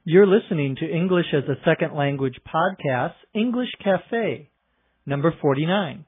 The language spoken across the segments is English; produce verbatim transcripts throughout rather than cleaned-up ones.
You're listening to English as a Second Language podcast, English Cafe, number forty-nine.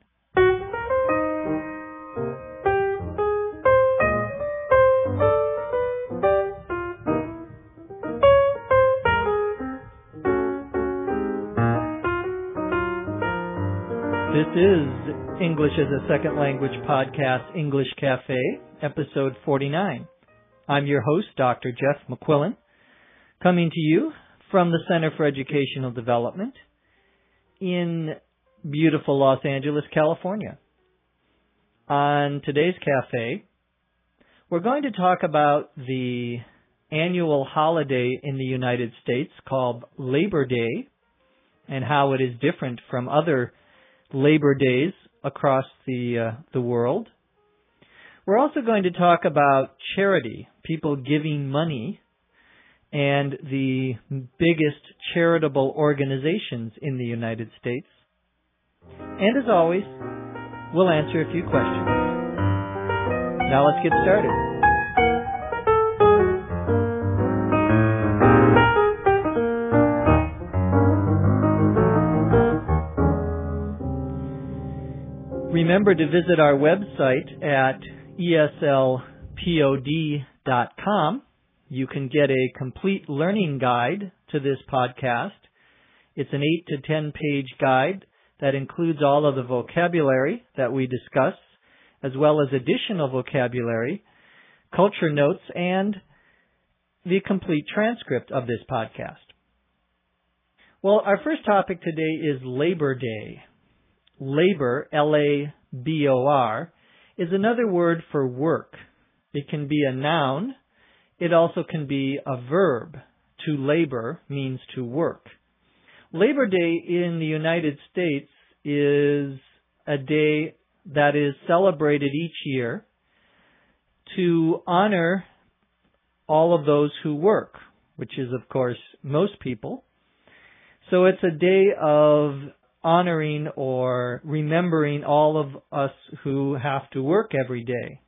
This is English as a Second Language podcast, English Cafe, episode forty-nine. I'm your host, Doctor Jeff McQuillan, coming to you from the Center for Educational Development in beautiful Los Angeles, California. On today's cafe, we're going to talk about the annual holiday in the United States called Labor Day and how it is different from other Labor Days across the uh, the world. We're also going to talk about charity, people giving money, and the biggest charitable organizations in the United States. And as always, we'll answer a few questions. Now let's get started. Remember to visit our website at E S L pod dot com. You can get a complete learning guide to this podcast. It's an eight to ten page guide that includes all of the vocabulary that we discuss, as well as additional vocabulary, culture notes, and the complete transcript of this podcast. Well, our first topic today is Labor Day. Labor, L A B O R, is another word for work. It can be a noun. It also can be a verb. To labor means to work. Labor Day in the United States is a day that is celebrated each year to honor all of those who work, which is, of course, most people. So it's a day of honoring or remembering all of us who have to work every day.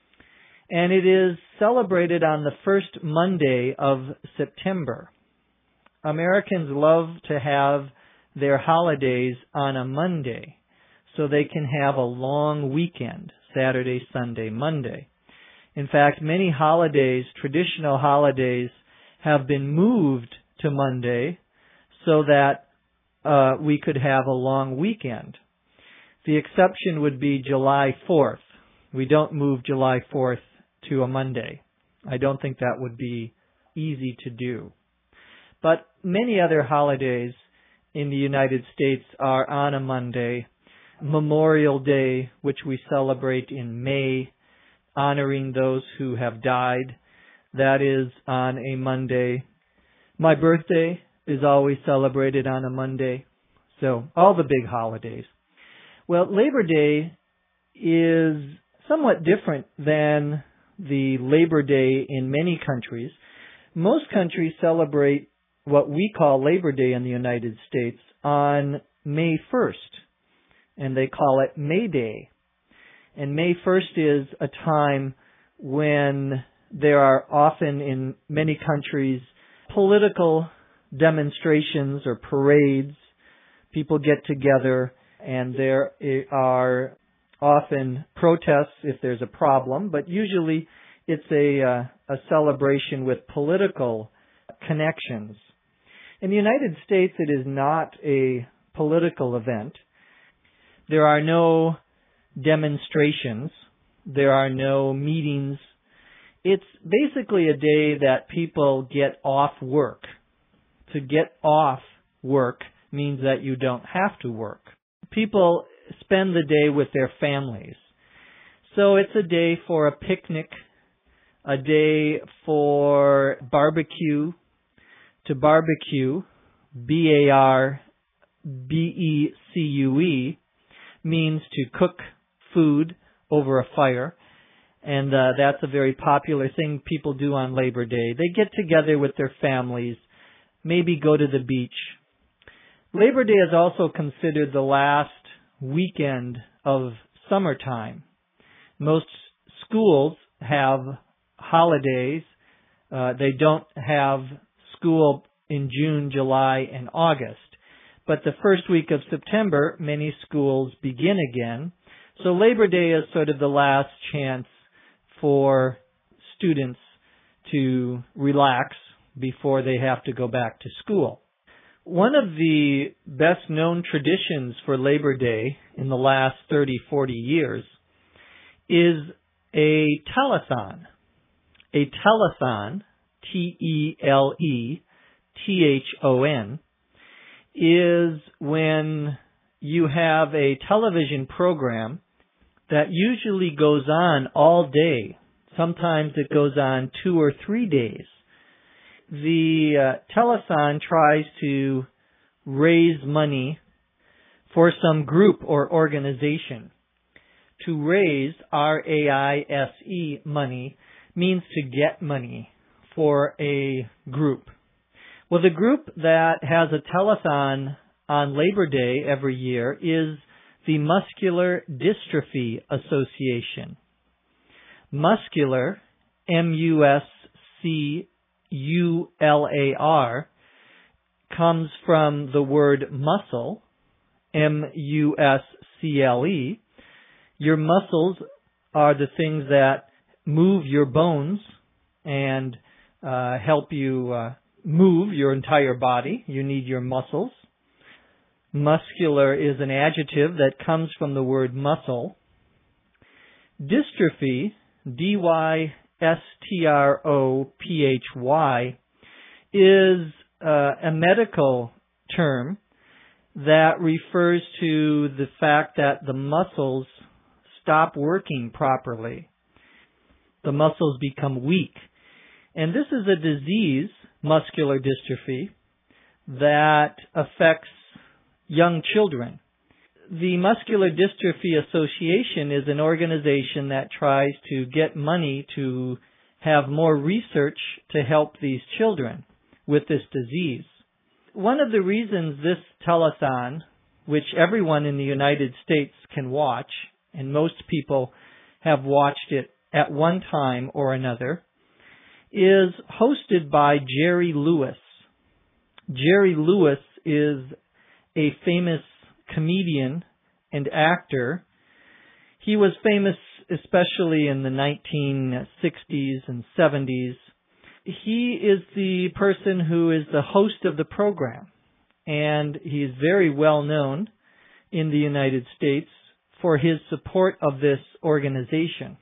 And it is celebrated on the first Monday of September. Americans love to have their holidays on a Monday so they can have a long weekend, Saturday, Sunday, Monday. In fact, many holidays, traditional holidays, have been moved to Monday so that uh, we could have a long weekend. The exception would be July fourth. We don't move July fourth to a Monday. I don't think that would be easy to do. But many other holidays in the United States are on a Monday. Memorial Day, which we celebrate in May, honoring those who have died, that is on a Monday. My birthday is always celebrated on a Monday. So all the big holidays. Well, Labor Day is somewhat different than the Labor Day in many countries. Most countries celebrate what we call Labor Day in the United States on May first, and they call it May Day. And May first is a time when there are often in many countries political demonstrations or parades. People get together and there are often protests if there's a problem, but usually it's a, uh, a celebration with political connections. In the United States, it is not a political event. There are no demonstrations. There are no meetings. It's basically a day that people get off work. To get off work means that you don't have to work. People spend the day with their families. So it's a day for a picnic, a day for barbecue. To barbecue, B A R B E C U E, means to cook food over a fire. And uh, that's a very popular thing people do on Labor Day. They get together with their families, maybe go to the beach. Labor Day is also considered the last weekend of summertime. Most schools have holidays. Uh, they don't have school in June, July, and August. But the first week of September, many schools begin again. So Labor Day is sort of the last chance for students to relax before they have to go back to school. One of the best known traditions for Labor Day in the last thirty, forty years is a telethon. A telethon, T E L E T H O N, is when you have a television program that usually goes on all day. Sometimes it goes on two or three days. The uh, telethon tries to raise money for some group or organization. To raise, R A I S E, money, means to get money for a group. Well, the group that has a telethon on Labor Day every year is the Muscular Dystrophy Association. Muscular, M U S C U L A R, comes from the word muscle, M U S C L E. Your muscles are the things that move your bones and uh, help you uh, move your entire body. You need your muscles. Muscular is an adjective that comes from the word muscle. Dystrophy, D Y S T R O P H Y, is uh, a medical term that refers to the fact that the muscles stop working properly. The muscles become weak. And this is a disease, muscular dystrophy, that affects young children. The Muscular Dystrophy Association is an organization that tries to get money to have more research to help these children with this disease. One of the reasons this telethon, which everyone in the United States can watch, and most people have watched it at one time or another, is hosted by Jerry Lewis. Jerry Lewis is a famous comedian and actor. He was famous especially in the nineteen sixties and seventies. He is the person who is the host of the program, and he is very well known in the United States for his support of this organization.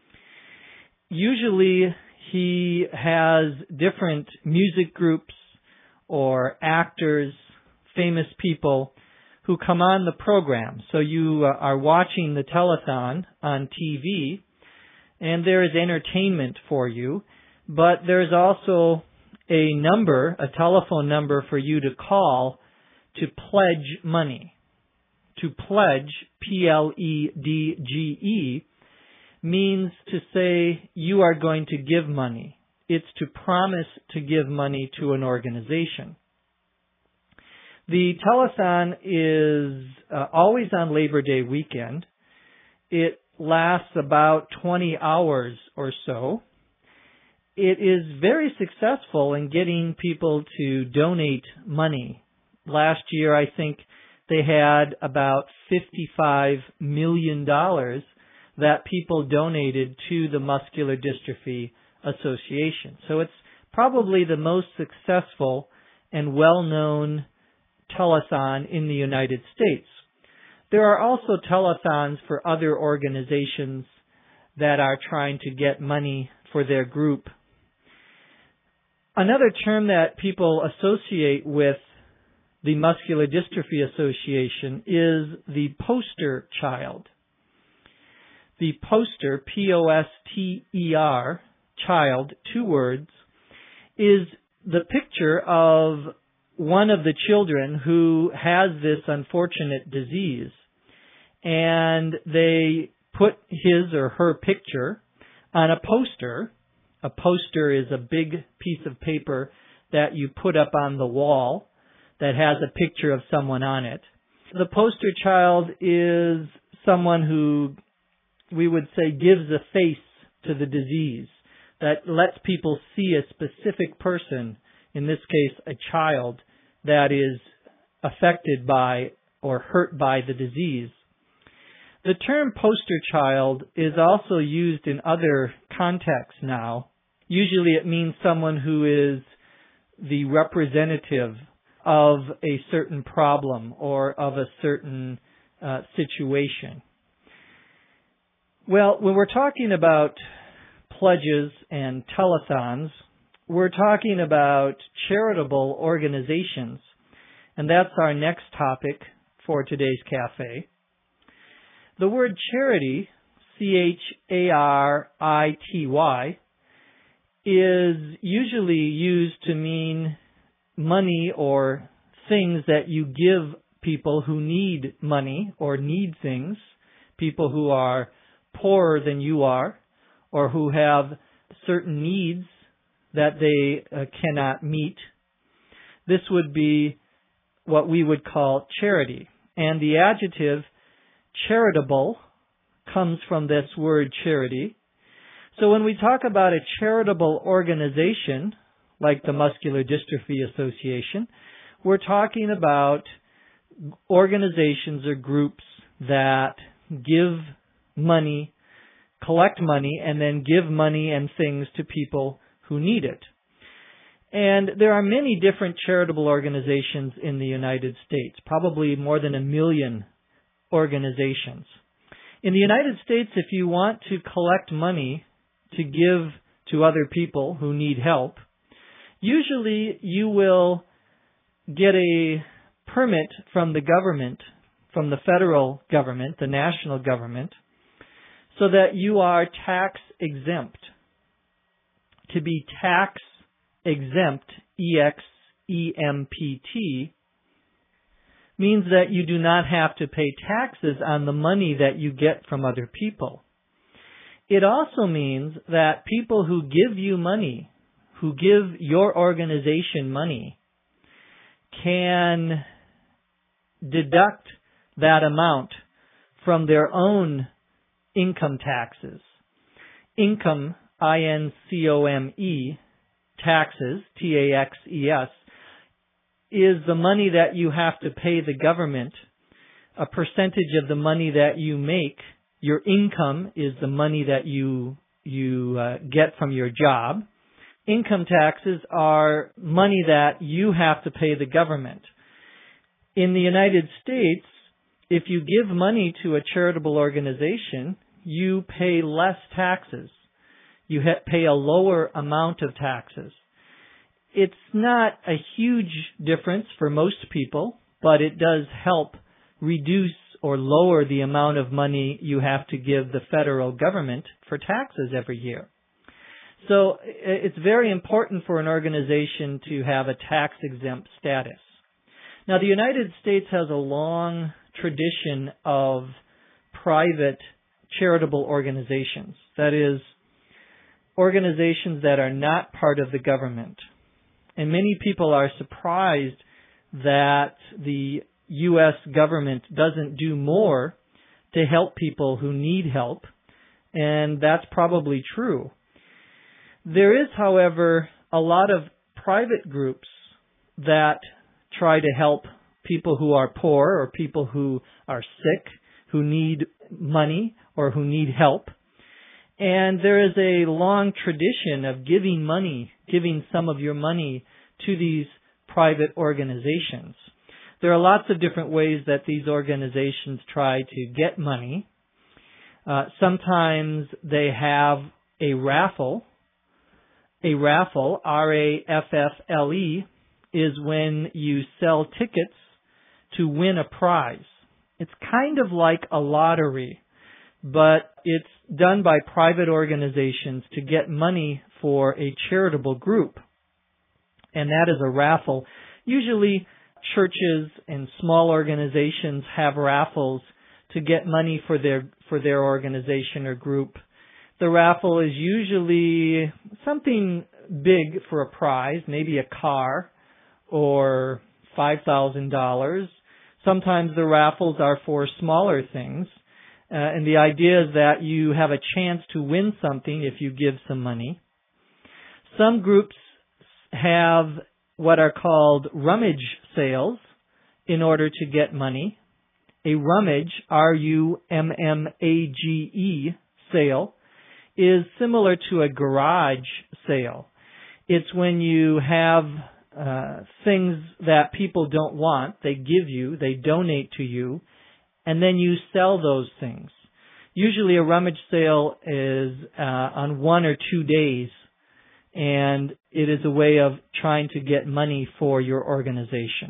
Usually he has different music groups or actors, famous people who come on the program. So you uh, are watching the telethon on T V, and there is entertainment for you, but there's also a number, a telephone number for you to call to pledge money. To pledge, P L E D G E, means to say you are going to give money. It's to promise to give money to an organization. The telethon is uh, always on Labor Day weekend. It lasts about twenty hours or so. It is very successful in getting people to donate money. Last year, I think they had about fifty-five million dollars that people donated to the Muscular Dystrophy Association. So it's probably the most successful and well-known telethon in the United States. There are also telethons for other organizations that are trying to get money for their group. Another term that people associate with the Muscular Dystrophy Association is the poster child. The poster, P O S T E R, child, two words, is the picture of one of the children who has this unfortunate disease. And they put his or her picture on a poster. A poster is a big piece of paper that you put up on the wall that has a picture of someone on it. The poster child is someone who, we would say, gives a face to the disease, that lets people see a specific person in this case a child, that is affected by or hurt by the disease. The term poster child is also used in other contexts now. Usually it means someone who is the representative of a certain problem or of a certain uh, situation. Well, when we're talking about pledges and telethons, we're talking about charitable organizations, and that's our next topic for today's cafe. The word charity, C H A R I T Y, is usually used to mean money or things that you give people who need money or need things, people who are poorer than you are or who have certain needs that they uh, cannot meet. This would be what we would call charity. And the adjective charitable comes from this word charity. So when we talk about a charitable organization, like the Muscular Dystrophy Association, we're talking about organizations or groups that give money, collect money, and then give money and things to people who need it. And there are many different charitable organizations in the United States, probably more than a million organizations. In the United States, if you want to collect money to give to other people who need help, usually you will get a permit from the government, from the federal government, the national government, so that you are tax exempt. To be tax exempt, E X E M P T, means that you do not have to pay taxes on the money that you get from other people. It also means that people who give you money, who give your organization money, can deduct that amount from their own income taxes. Income, I N C O M E, taxes, T A X E S, is the money that you have to pay the government. A percentage of the money that you make, your income is the money that you you uh, get from your job. Income taxes are money that you have to pay the government. In the United States, if you give money to a charitable organization, you pay less taxes. You ha- pay a lower amount of taxes. It's not a huge difference for most people, but it does help reduce or lower the amount of money you have to give the federal government for taxes every year. So it's very important for an organization to have a tax-exempt status. Now, the United States has a long tradition of private charitable organizations. That is, organizations that are not part of the government. And many people are surprised that the U S government doesn't do more to help people who need help, and that's probably true. There is, however, a lot of private groups that try to help people who are poor or people who are sick, who need money or who need help. And there is a long tradition of giving money, giving some of your money to these private organizations. There are lots of different ways that these organizations try to get money. Uh, sometimes they have a raffle. A raffle, R A F F L E, is when you sell tickets to win a prize. It's kind of like a lottery, but it's done by private organizations to get money for a charitable group. And that is a raffle. Usually churches and small organizations have raffles to get money for their for their organization or group. The raffle is usually something big for a prize, maybe a car or five thousand dollars. Sometimes the raffles are for smaller things. Uh, and the idea is that you have a chance to win something if you give some money. Some groups have what are called rummage sales in order to get money. A rummage, R U M M A G E, sale is similar to a garage sale. It's when you have uh, things that people don't want, they give you, they donate to you, and then you sell those things. Usually a rummage sale is uh, on one or two days, and it is a way of trying to get money for your organization.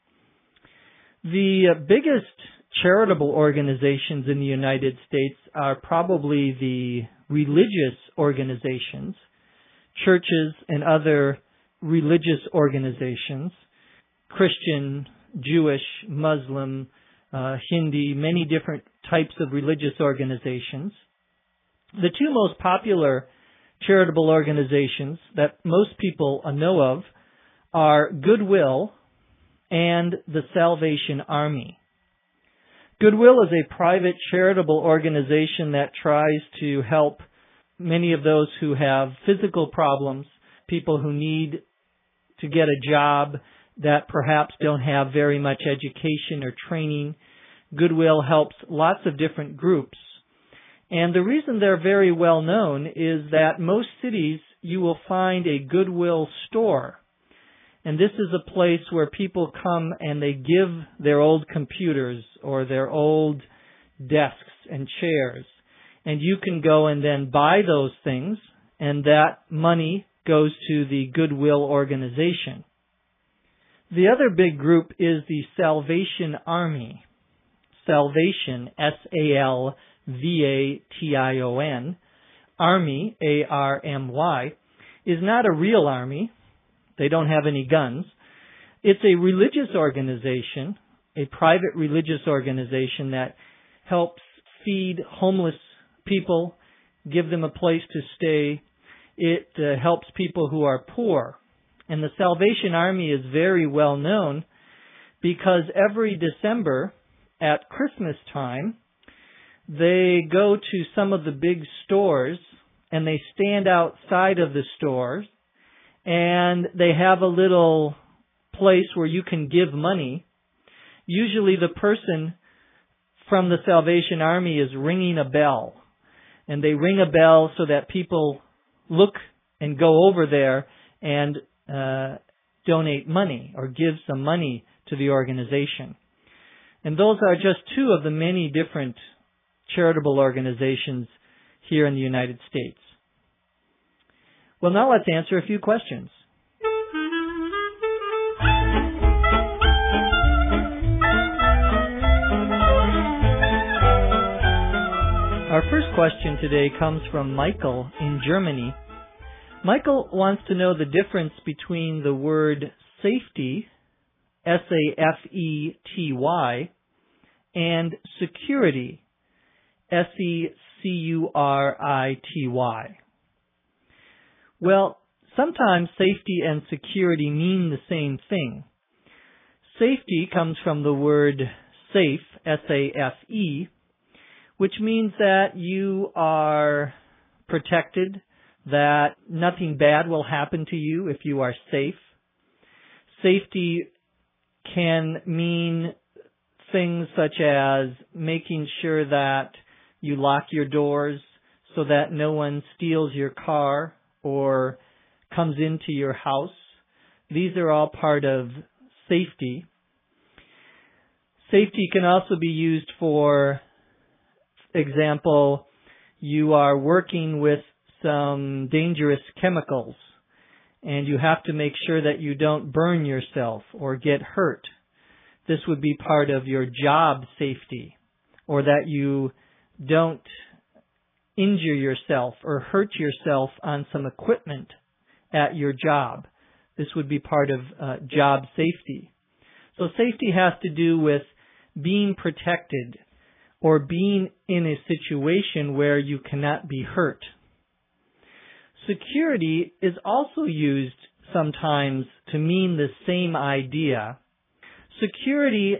The biggest charitable organizations in the United States are probably the religious organizations, churches and other religious organizations, Christian, Jewish, Muslim, uh, Hindi, many different types of religious organizations. The two most popular charitable organizations that most people know of are Goodwill and the Salvation Army. Goodwill is a private charitable organization that tries to help many of those who have physical problems, people who need to get a job that perhaps don't have very much education or training. Goodwill helps lots of different groups. And the reason they're very well known is that most cities you will find a Goodwill store. And this is a place where people come and they give their old computers or their old desks and chairs. And you can go and then buy those things, and that money goes to the Goodwill organization. The other big group is the Salvation Army. Salvation, S A L V A T I O N, Army, A R M Y, is not a real army. They don't have any guns. It's a religious organization, a private religious organization that helps feed homeless people, give them a place to stay. It uh, helps people who are poor. And the Salvation Army is very well known because every December at Christmas time, they go to some of the big stores and they stand outside of the stores and they have a little place where you can give money. Usually the person from the Salvation Army is ringing a bell. And they ring a bell so that people look and go over there and uh, donate money or give some money to the organization. And those are just two of the many different charitable organizations here in the United States. Well, now let's answer a few questions. Our first question today comes from Michael in Germany. Michael wants to know the difference between the word safety, S A F E T Y, and security, S E C U R I T Y. Well, sometimes safety and security mean the same thing. Safety comes from the word safe, S A F E, which means that you are protected, that nothing bad will happen to you if you are safe. Safety can mean things such as making sure that you lock your doors so that no one steals your car or comes into your house. These are all part of safety. Safety can also be used for example, you are working with some dangerous chemicals and you have to make sure that you don't burn yourself or get hurt. This would be part of your job safety, or that you don't injure yourself or hurt yourself on some equipment at your job. This would be part of uh, job safety. So safety has to do with being protected or being in a situation where you cannot be hurt. Security is also used sometimes to mean the same idea. Security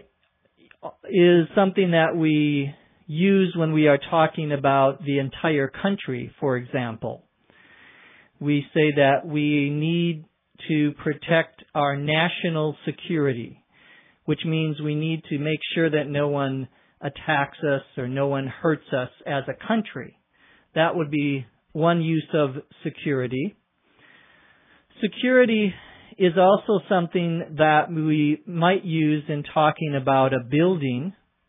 is something that we use when we are talking about the entire country, for example. We say that we need to protect our national security, which means we need to make sure that no one attacks us or no one hurts us as a country. That would be one use of security. Security is also something that we might use in talking about a building.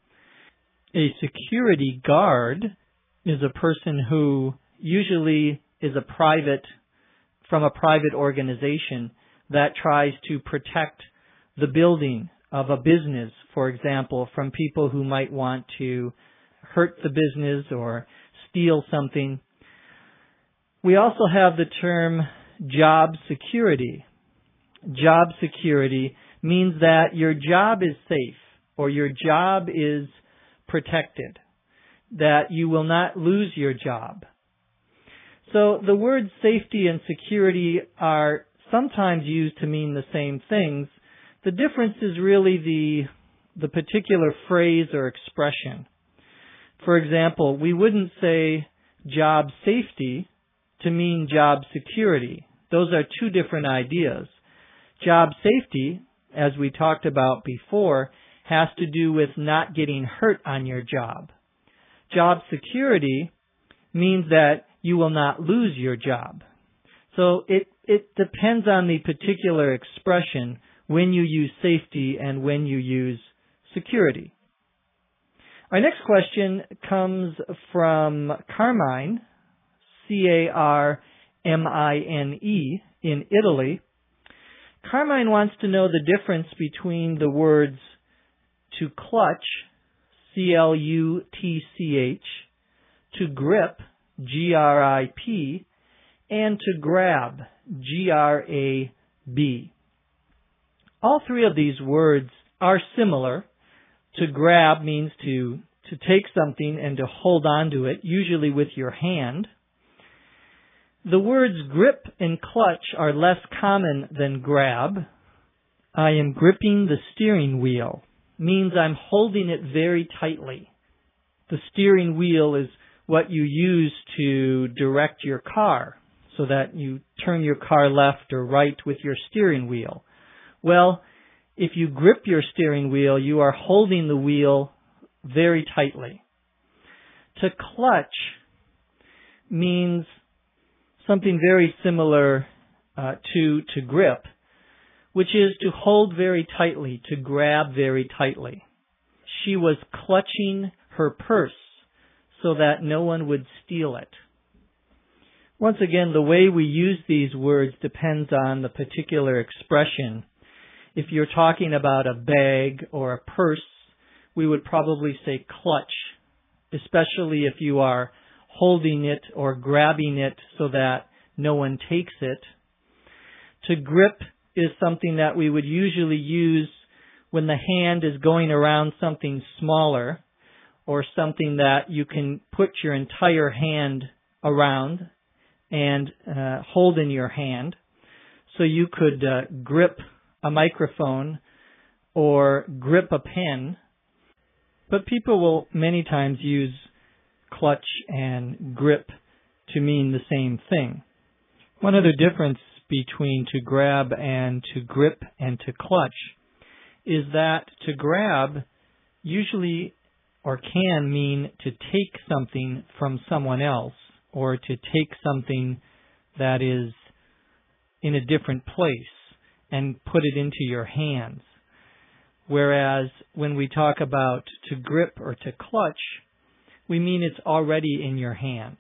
A security guard is a person who usually is a private, from a private organization that tries to protect the building of a business, for example, from people who might want to hurt the business or steal something. We also have the term job security. Job security means that your job is safe or your job is protected, that you will not lose your job. So the words safety and security are sometimes used to mean the same things. The difference is really the, the particular phrase or expression. For example, we wouldn't say job safety to mean job security. Those are two different ideas. Job safety, as we talked about before, has to do with not getting hurt on your job. Job security means that you will not lose your job. So it, it depends on the particular expression when you use safety and when you use security. Our next question comes from Carmine, C A R M I N E, in Italy. Carmine wants to know the difference between the words to clutch, C L U T C H, to grip, G R I P, and to grab, G R A B. All three of these words are similar. To grab means to, to take something and to hold on to it, usually with your hand. The words grip and clutch are less common than grab. I am gripping the steering wheel means I'm holding it very tightly. The steering wheel is what you use to direct your car so that you turn your car left or right with your steering wheel. Well, if you grip your steering wheel, you are holding the wheel very tightly. To clutch means something very similar uh, to to grip, which is to hold very tightly, to grab very tightly. She was clutching her purse so that no one would steal it. Once again, the way we use these words depends on the particular expression. If you're talking about a bag or a purse, we would probably say clutch, especially if you are holding it or grabbing it so that no one takes it. To grip is something that we would usually use when the hand is going around something smaller or something that you can put your entire hand around and uh, hold in your hand. So you could uh, grip a microphone or grip a pen, but people will many times use clutch and grip to mean the same thing. One other difference between to grab and to grip and to clutch is that to grab usually or can mean to take something from someone else or to take something that is in a different place and put it into your hands. Whereas when we talk about to grip or to clutch, we mean it's already in your hand.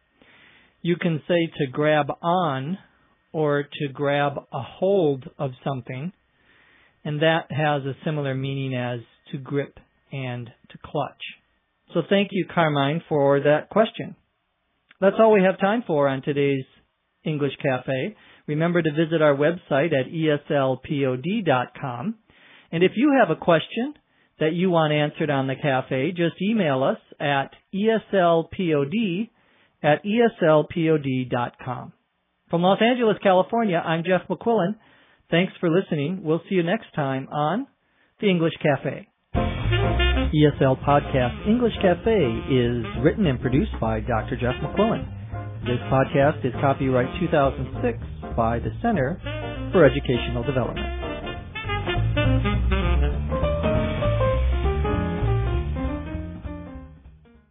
You can say to grab on or to grab a hold of something, and that has a similar meaning as to grip and to clutch. So thank you, Carmine, for that question. That's all we have time for on today's English Cafe. Remember to visit our website at E S L pod dot com. And if you have a question that you want answered on the cafe, just email us at E S L pod at E S L pod dot com. From Los Angeles, California, I'm Jeff McQuillan. Thanks for listening. We'll see you next time on The English Cafe. E S L Podcast English Cafe is written and produced by Doctor Jeff McQuillan. This podcast is copyright two thousand six by the Center for educational development.